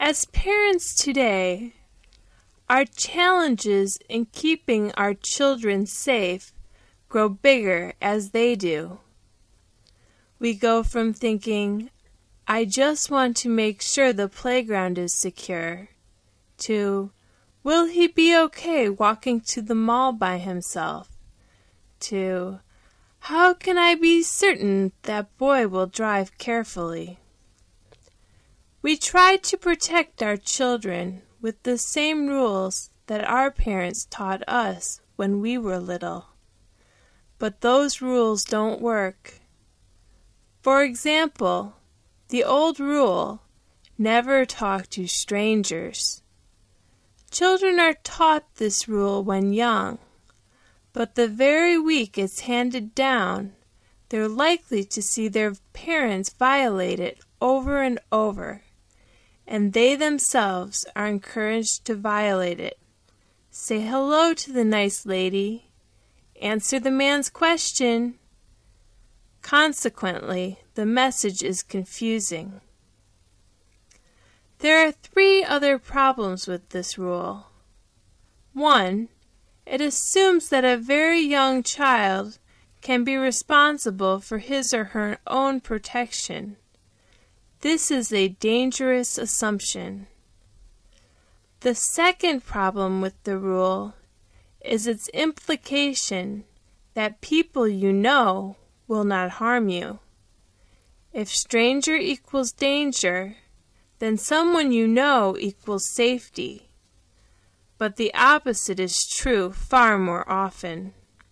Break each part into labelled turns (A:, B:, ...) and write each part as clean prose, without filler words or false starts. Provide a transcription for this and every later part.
A: As parents today, our challenges in keeping our children safe grow bigger as they do. We go from thinking, I just want to make sure the playground is secure, to, will he be okay walking to the mall by himself, to, how can I be certain that boy will drive carefully? We try to protect our children with the same rules that our parents taught us when we were little. But those rules don't work. For example, the old rule, never talk to strangers. Children are taught this rule when young, but the very week it's handed down, they're likely to see their parents violate it over and over, and they themselves are encouraged to violate it. Say hello to the nice lady. Answer the man's question. Consequently, the message is confusing. There are 3 other problems with this rule. 1. It assumes that a very young child can be responsible for his or her own protection. This is a dangerous assumption. The second problem with the rule is its implication that people you know will not harm you. If stranger equals danger, then someone you know equals safety. But the opposite is true far more often.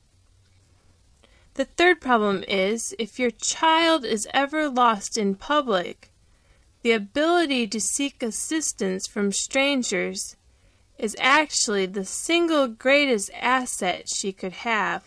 A: The third problem is, if your child is ever lost in public, the ability to seek assistance from strangers is actually the single greatest asset she could have.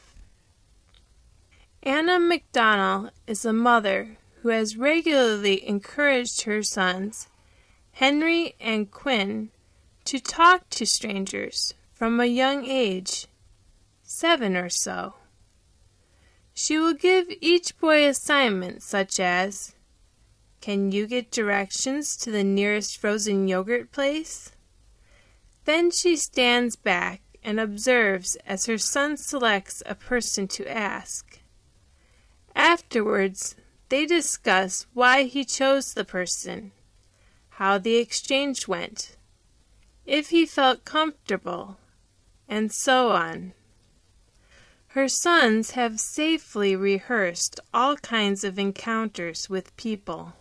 A: Anna McDonnell is a mother who has regularly encouraged her sons, Henry and Quinn, to talk to strangers from a young age, 7 or so. She will give each boy assignments such as, can you get directions to the nearest frozen yogurt place? Then she stands back and observes as her son selects a person to ask. Afterwards, they discuss why he chose the person, how the exchange went, if he felt comfortable, and so on. Her sons have safely rehearsed all kinds of encounters with people.